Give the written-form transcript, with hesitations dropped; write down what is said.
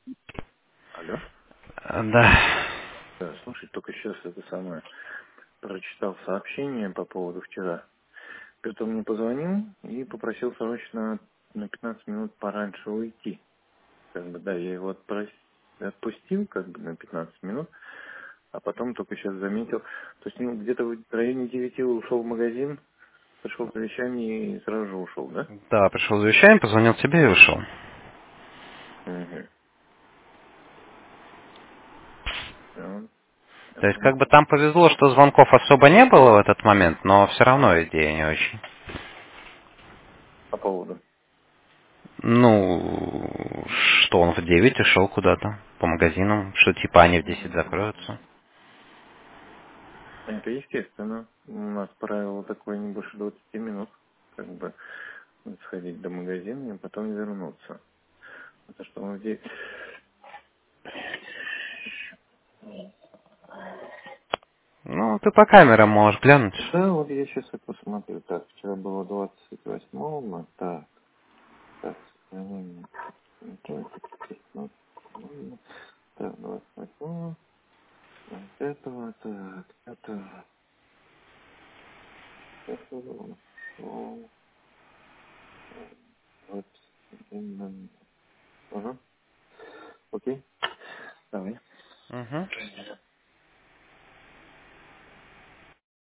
Алло? Да. Да, слушай, только сейчас это самое прочитал сообщение по поводу вчера. Кто-то мне позвонил и попросил срочно на 15 минут пораньше уйти. Как бы, да, я его отпустил как бы на 15 минут, а потом только сейчас заметил. То есть, ну, где-то в районе 9 ушел в магазин, пришел за вещами и сразу же ушел, да? Да, пришел за вещами, позвонил тебе и ушел. Угу. Да, я То есть, как бы понял. там повезло, что звонков особо не было в этот момент, но все равно идея не очень. По поводу. Ну, что он в 9 ушел куда-то по магазинам, что типа они в 10 М. закроются. Это естественно. У нас правило такое не больше 20 минут. Как бы сходить до магазина и потом вернуться. Потому что он здесь... Ну, ты по камерам можешь глянуть. Да, вот я сейчас это посмотрю. Так, вчера было 28-го. Так, сохранение. Так, 28-го. Вот этого, так, этого, о, вот, именно. Ага, окей, давай. Угу.